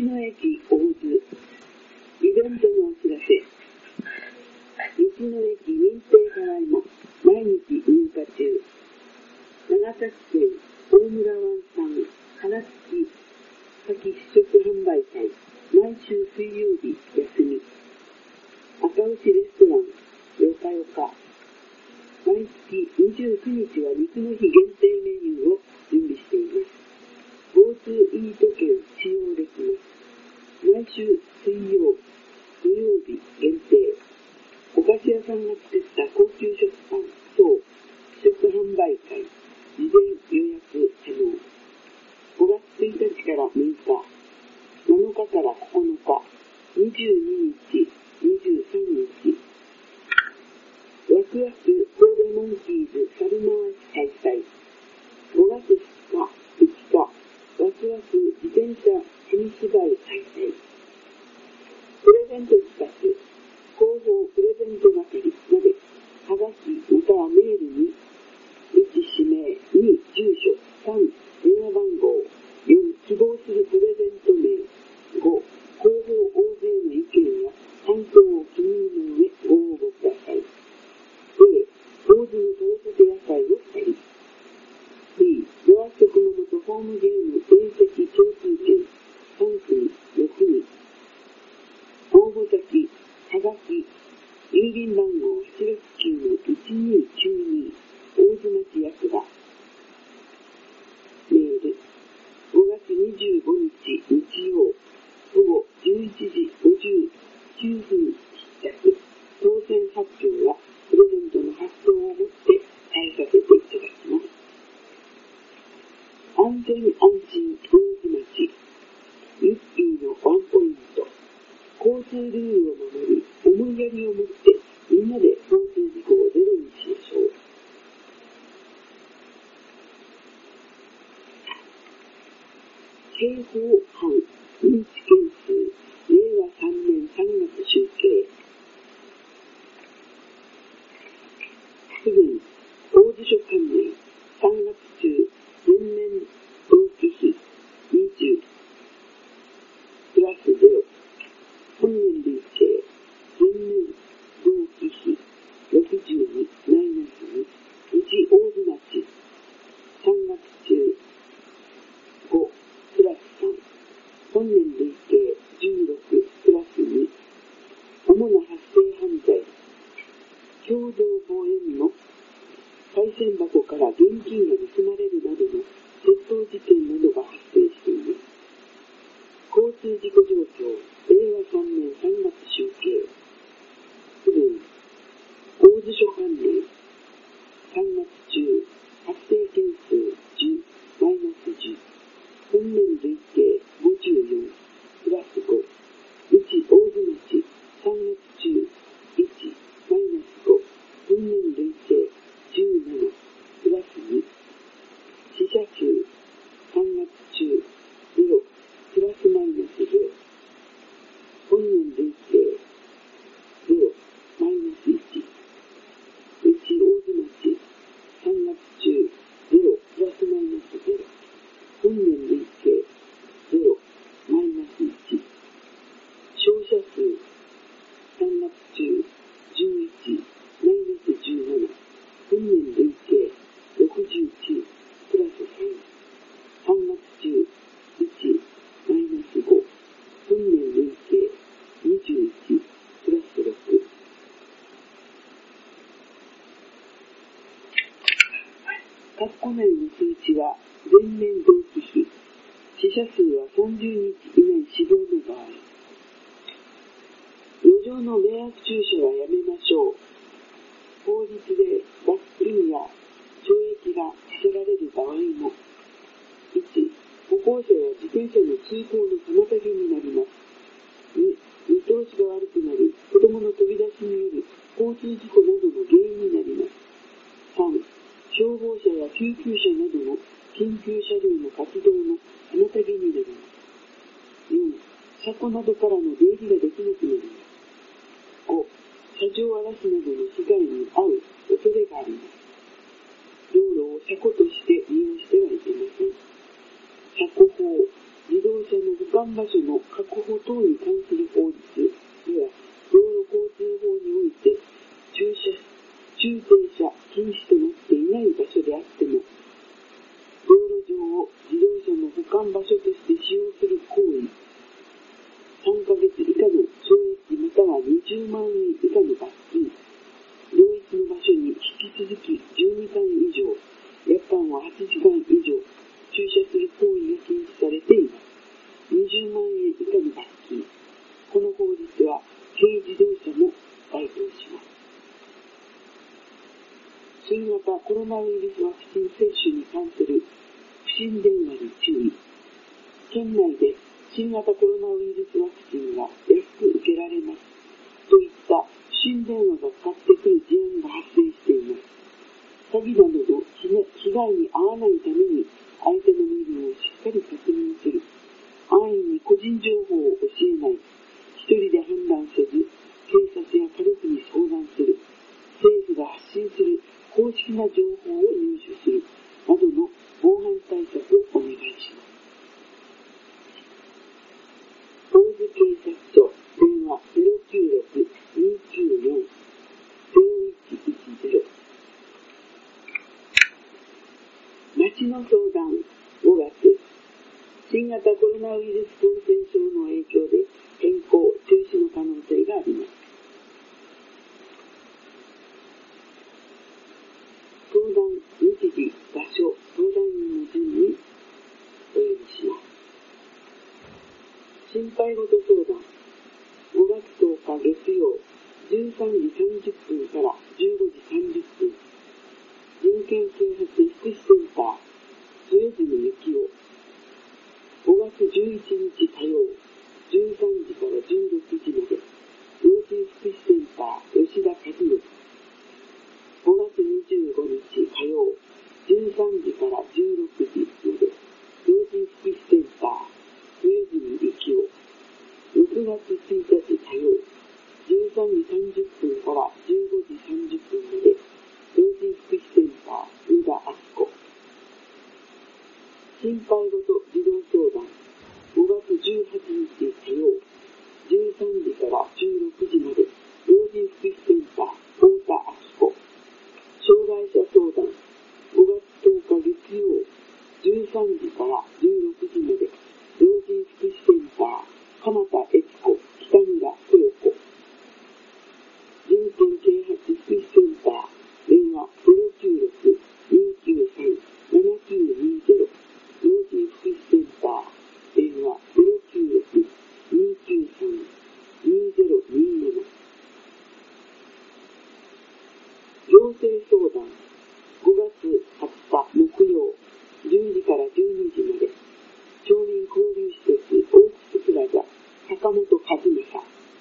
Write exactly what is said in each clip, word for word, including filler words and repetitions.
野駅大津イベントのお知らせ。道の駅認定ただいま毎日入荷中。長崎県大村湾産花付牡蠣試食販売会、毎週水曜日休み。赤牛レストランよかよか、毎月にじゅうくにちは肉の日限定メニューを準備しています。 GoTo イート券使用できます。毎週水曜土曜日限定。お菓子屋さんが作った高級食パン等試食販売会、事前予約可能。ごがつついたちからむいか、なのかからここのか、にじゅうににち、にじゅうさんにち。ワクワク神戸モンキーズ猿回し開催。ごがつふつか、ふつか、ワクワク自転車紙芝居開催。プレゼント企画、広報プレゼント係まで、はがきまたはメールに、いち氏名、に住所、さん電話番号、よん希望するプレゼント名、ご広報大勢の意見や感想を記入の上ご応募ください。 A 大津の取れたて野菜をふたり。 B ドアス熊本ホームゲーム遠石共通券さん組ろくにん。応募先はがき郵便番号はちろくきゅうのいちにきゅうに大津町役場。メールごがつにじゅうごにち日曜午後じゅういちじごじゅうきゅうふん出着。当選発表はプレゼントの発送をもって返させていただきます。安全安心大津町、ユッピーのワンポイント。交通ルールを守り、思いやりを持ってみんなで交通事故をゼロにしましょう。刑法犯認知件数れいわさんねんさんがつ集計。区分大津署管内さんがつ中前年同期比にじゅうプラスゼロ。本年累計前年同期比ろくじゅうにマイナスに。うち大津町さんがつ中ごプラスさん。本年累計じゅうろくプラスに。主な発生犯罪、共同防衛の賽銭箱から現金が盗まれるなどの窃盗事件などが発生しています。交通事故状況れいわさんねんさんがつ集計。区分大津署管内さんがつ中発生件数じゅうマイナスじゅう。本年累計ごじゅうよんプラスご。うち大津町さんがつ中いちマイナスご。本年累計じゅうななプラスに。死者数さんがつ中ゼロプラスマイナスゼロ。本年累計ゼロマイナスいち。うち大津町さんがつ中ゼロプラスマイナスゼロ。本年累計ゼロマイナスいち。傷者数さんがつ中じゅういちマイナスじゅうなな。本年累計ろくじゅうきゅうプラスさん。さんがつ中いちマイナスご。本年累計にじゅういちプラスろく。括弧内の数値は前年同期比。死者数はさんじゅうにち以内死亡の場合。路上の迷惑駐車はやめましょう。法律で罰金や懲役が課せられる場合も。いち歩行者や自転車の通行の妨げになります。に見通しが悪くなり、子供の飛び出しによる交通事故などの原因になります。さん消防車や救急車などの緊急車両の活動の妨げになります。よん車庫などからの出入りができなくなります。ご車上荒らしなどの被害に遭う恐れがあります。道路を車庫として利用してはいけません。車庫法自動車の保管場所の確保等に関する法律や道路交通法において駐車、駐停車禁止となっていない場所であっても、道路上を自動車の保管場所として使用する行為、さんかげつ以下の懲役またはにじゅうまんえん以下の罰金、同一の場所に引き続きじゅうにかん以上、夜間ははちじかん以上駐車する行為が禁止されています。にじゅうまんえん以下の罰金。この法律は軽自動車も該当します。新型コロナウイルスワクチン接種に関する不審電話に注意。県内で新型コロナウイルスワクチンが安く受けられますといった不審電話がかかってくる事案が発生しています。詐欺などの被害に遭わないために相手の身分をしっかり確認する。安易に個人情報を教えない。一人で判断せず、警察や家族に相談する。政府が発信する公式な情報を入手する。などの防犯対策をお願いします。大津警察署電話ゼロきゅうろく にきゅうよん ゼロいちいちゼロ。町の相談ごがつ、新型コロナウイルス感染症の影響で変更・中止の可能性があります。相談日時、場所、相談員の順にお呼びします。心配事相談ごがつとおか月曜じゅうさんじさんじゅっぷんからじゅうごじさんじゅっぷん、人権啓発福祉センター添住幸男。ごがつじゅういちにち火曜じゅうさんじからじゅうろくじまで、老人福祉センター吉田和則。ごがつにじゅうごにち火曜じゅうさんじからじゅうろくじまで、老人福祉センター末住幸男。ろくがつついたち火曜じゅうさんじさんじゅっぷんからじゅうごじさんじゅっぷんまで、老人福祉センター野田敦子。心配事児童相談ごがつじゅうはちにち火曜じゅうさんじからじゅうろくじまで、老人福祉センター太田明子。障害者相談ごがつとおか月曜じゅうさんじからじゅうろくじまで、老人福祉センター鎌田悦子北村豊子。人権啓発福祉センター電話ゼロきゅうろく にきゅうさん ななきゅうにゼロ。老人福祉センター電話ゼロきゅうろく にきゅうさん にゼロになな。行政相談ごがつはつか木曜じゅうじからじゅうにじまで、町民交流施設オークスプラザ坂本和正。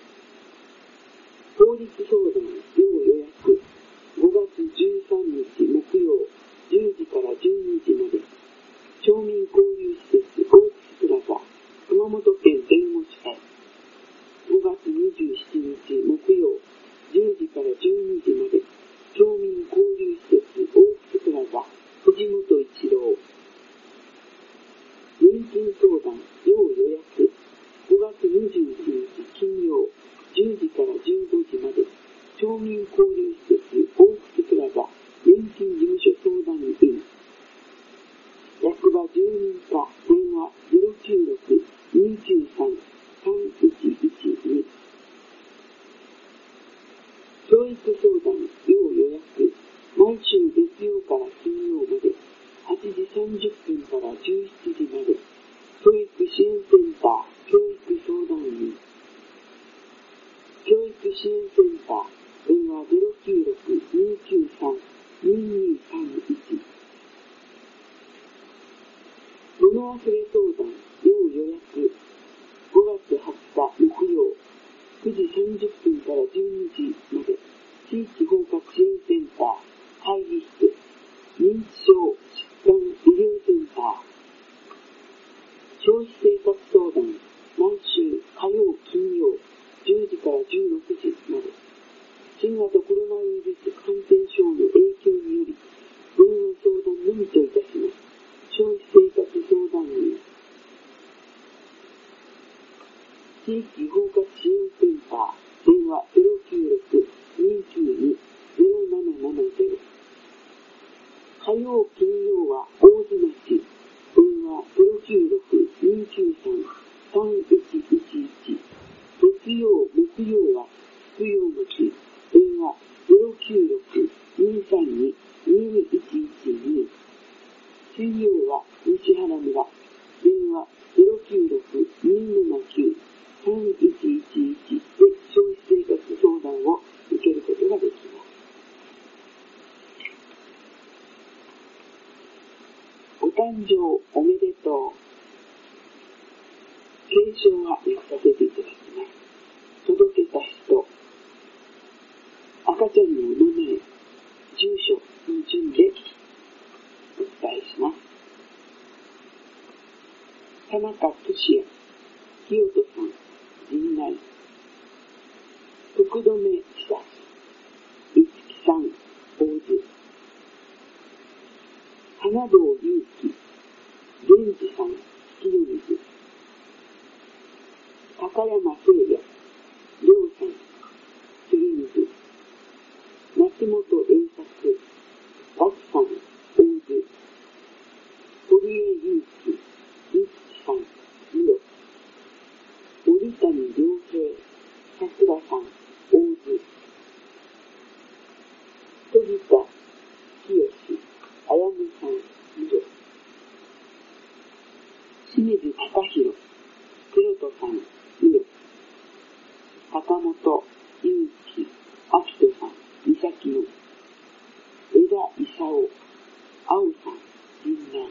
法律相談要予約ごがつじゅうさんにち木曜じゅうじからじゅうにじまで、町民交流施設オークスプラザ熊本県弁護士会。ごがつにじゅうしちにち木曜じゅうじからじゅうにじまで、町民交流施設オークスプラザ藤本一郎。年金相談要予約ごがつにじゅういちにち金曜じゅうじからじゅうごじまで、町民交流施設オークスプラザ年金事務所相談員。役場住民課電話ゼロきゅうろく にきゅうさん さんいちいちに。教育相談要予約毎週月曜から金曜まで、はちじさんじゅっぷんからじゅうしちじまで、教育支援センター教育相談員。教育支援センター電話ゼロきゅうろく にきゅうさん ににさんいち。物忘れ相談要予約ごがつはつか木曜くじさんじゅっぷんからじゅうにじまで、地域包括支援センター会議室認知症疾患医療センター。消費生活相談毎週火曜金曜じゅうじからじゅうろくじまで、新型コロナウイルス感染症の影響により電話相談のみといたします。消費生活相談員。 地域包括支援センター、電話ゼロきゅうろく にきゅうに ゼロななななゼロ。火曜、金曜は大津町、電話ゼロきゅうろく にきゅうさん さんいちいちいち。月曜、木曜は福陽町、電話ゼロきゅうろく にさんに にいちいちに。水曜は西原村、電話ゼロきゅうろく にななきゅう さんいちいちいちで消費生活相談を受けることができます。お誕生おめでとう。継承は訳させていただきます。届けた人、赤ちゃんのお名前、住所の順でお伝えします。田中俊也、清人さん、陣内。徳留久志、五木さん、大津。花堂祐樹、源次さん、月の水。高山聖也、亮さん、杉水。松本栄作、岳さん、大津。堀江祐樹、三木さん、三代。折谷良平、桜さん、大津。飛田清、あやめさん、三代。清水隆弘、黒人さん、三代。坂本祐樹、明人さん、三崎の。枝勲、青さん、陣内。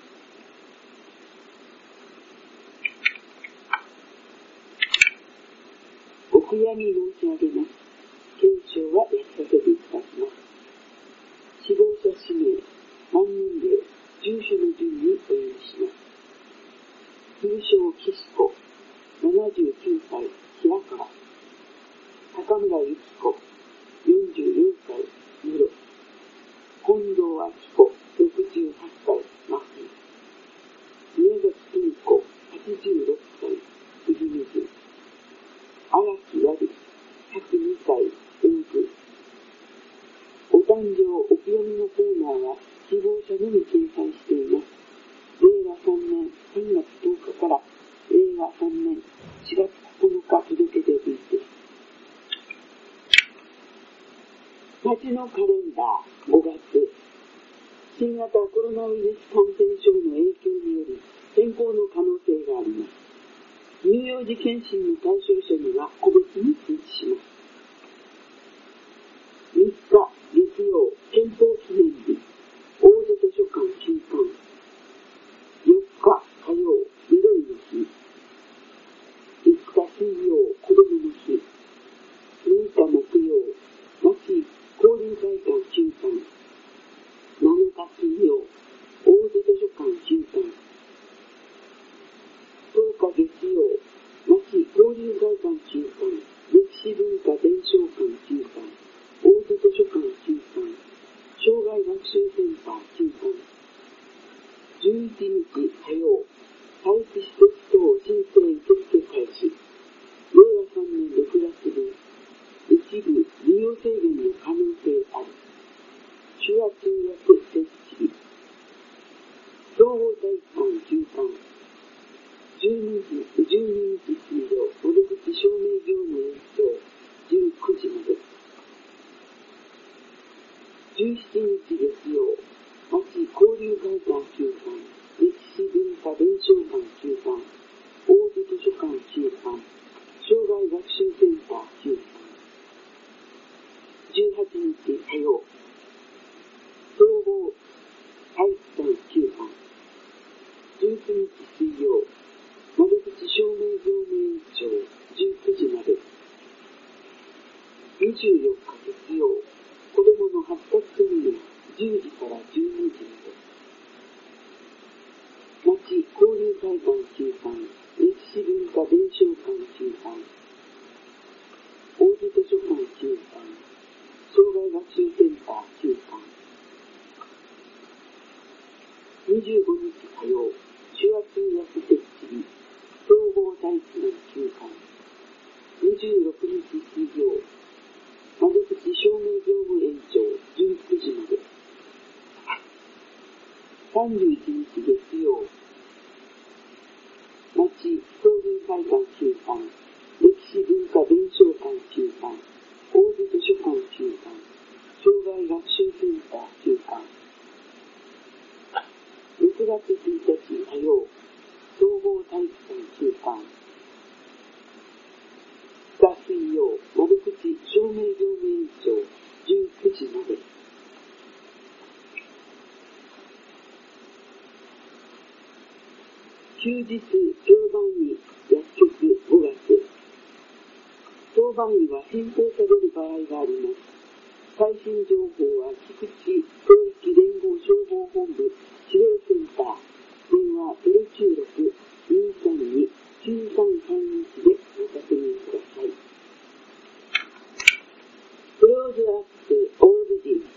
お悔やみ申し上げます。継承は訳させていただきます。死亡者氏名、満年齢、住所の順にお読みします。通称岸子、ななじゅうきゅうさい、平川。高村由紀子、よんじゅうよんさい、室。近藤明子、ろくじゅうはっさい、真冬。宮崎久美子、はちじゅうろっさい、杉水。荒木和里、ひゃくにさい、大津。お誕生お悔やみのコーナーは死亡者のみ掲載しています。れいわさんねんさんがつとおかかられいわさんねんしがつここのか届け出ていて、町のカレンダーごがつ、新型コロナウイルス感染症の影響により変更の可能性があります。乳幼児検診の対象者には個別に通知します。みっか月曜、憲法記念日、大津図書館休館。よっか火曜、緑の日。いつか水曜、子どもの日。むいか木曜、町交流会館休館。なのか水曜、大津図書館休館。とおか月曜、町交流会館休館。歴史文化伝承館休館。大津図書館休館。障害学習センター休館。じゅういちにち火曜、待機施設等申請受付開始。れいわさんねんろくがつぶん、一部利用制限の可能性あり。手話通訳設置。総合体育館休館。じゅうにじ水曜、窓口証明業務延長じゅうくじまで。じゅうしちにち月曜、町交流会館休館。歴史文化伝承館休館。大津図書館休館。障害学習センター休館。じゅうはちにち火曜、総合体育館休館。じゅうくにち水曜、窓口証明業務延長じゅうくじまで。にじゅうよっか月曜、子どもの発達セミナーじゅうじからじゅうにじまで。町交流会館休館。歴史文化伝承館休館。大津図書館休館。障害学習センター休館。にじゅうごにち火曜、手話通訳設置日、総合体太一の休館。にじゅうろくにち水曜、窓口照明業務延長じゅうくじまで。さんじゅういちにち月曜、町交流会館休館、歴史文化伝承館休館、大津図書館休館、障害学習センター休館。ろくがつついたち火曜、総合体育館休館。ふつか水曜、窓口照明業務延長じゅうくじまで。休日当番医薬局ごがつ。当番医は変更される場合があります。最新情報は菊池広域連合消防本部指令センター、電話ゼロきゅうろく にさんに きゅうさんさんいちでご確認ください。クローズアップオールジー。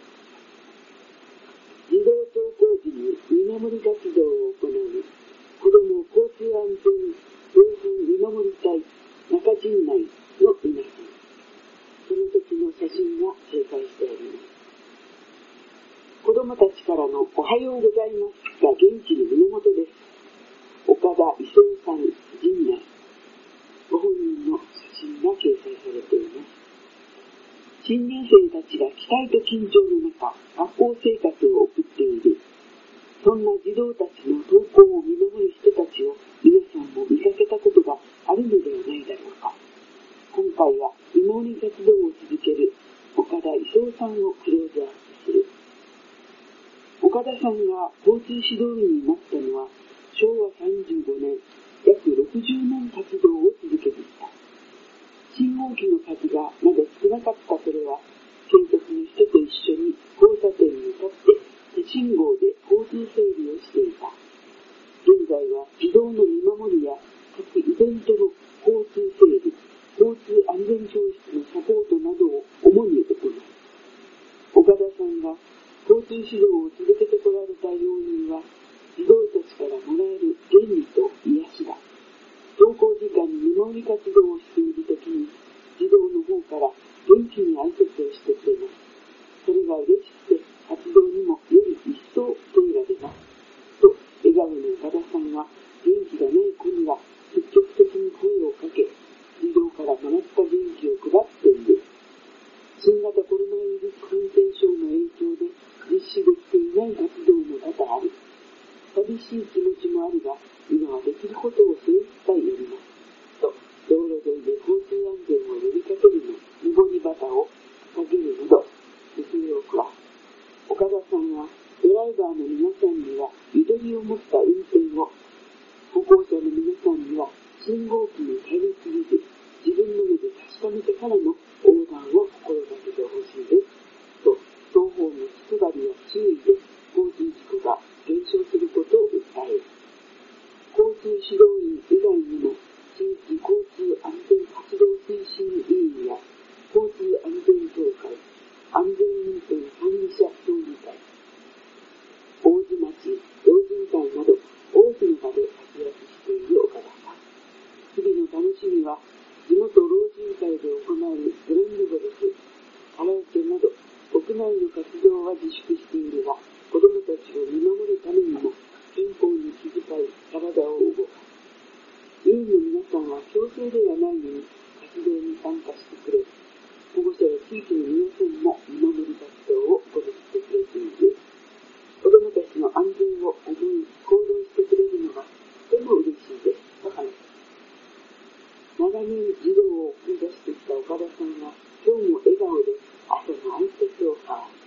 児童登校時に見守り活動を行う子ども交通安全防犯見守り隊中陣内の皆さん、その時の写真が掲載しております。子どもたちからのおはようございますが元気の源です。岡田勲さん、陣内。ご本人の写真が掲載されています。新入生たちが期待と緊張の中、学校生活を送っている。そんな児童たちの登校を見守る人たちを皆さんも見かけたことがあるのではないだろうか。今回は見守り活動を続ける岡田勲さんをクローズアップする。岡田さんが交通指導員になったのはしょうわさんじゅうごねん、約ろくじゅうねん活動を続けてきた。信号機の数がまだ少なかったそれは、警察の人と一緒に交差点に立って手信号で交通整理をしていた。現在は児童の見守りや各イベントの交通整理、交通安全教室のサポートなどを主に行う。岡田さんが交通指導を続けてこられた要因は、児童たちからもらえる原理と癒しだ。登校時間に見守り活動をしているときに、児童の方から元気に挨拶をしてくれます。それが嬉しくて活動にもより一層手が出ます。と、笑顔の岡田さんは元気がない子には積極的に声をかけ、児童からもらった元気を配っている。新型コロナウイルス感染症の影響で実施できていない活動も多々ある。寂しい気持ちもあるが、今はできることを精一杯やります。と、道路沿いで交通安全を呼びかけるのにぼり旗を掲げるなど、工夫を加え、岡田さんはドライバーの皆さんにはゆとりを持った運転を、歩行者の皆さんには信号機に頼りすぎず、自分の目で確かめてからの横断を心がけてほしいです。と、双方の気配りや注意で交通事故が減少することを訴える。交通指導員以外にも、地域交通安全活動推進委員や交通安全協会、安全運転管理者協議会、大津町老人会など多くの場で活躍している岡田さん。日々の楽しみは、地元老人会で行うグランドゴルフ、カラオケなど屋内の活動は自粛しているが、子どもたちを見守るためにも健康に気遣い体を動かす。委員の皆さんは強制ではないのに活動に参加してくれる。保護者や地域の皆さんも見守り活動を行ってくれている。子どもたちの安全を思い行動してくれるのがとても嬉しいです。と話す。長年児童を送り出してきた岡田さんは今日も笑顔で朝の挨拶を交わす。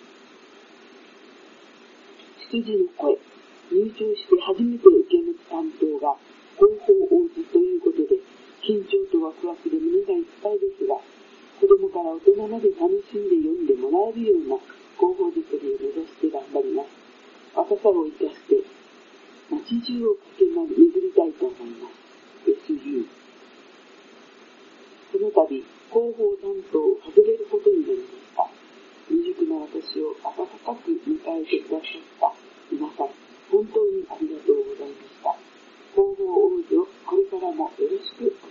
羊の声、入庁して初めて受け持つ担当が広報王子ということで、緊張とワクワクで胸がいっぱいですが、子供から大人まで楽しんで読んでもらえるような広報作りを目指して頑張ります。若さを生かして街中を駆け巡りたいと思います。 エスユー。 この度広報担当を外れることになりました。未熟な私を温かく迎えてくださった皆さん、本当にありがとうございました。広報王子をこれからもよろしく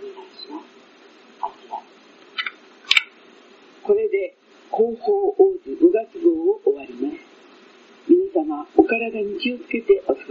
これで広報王子ごがつ号を終わります。皆様、お体に気をつけてお過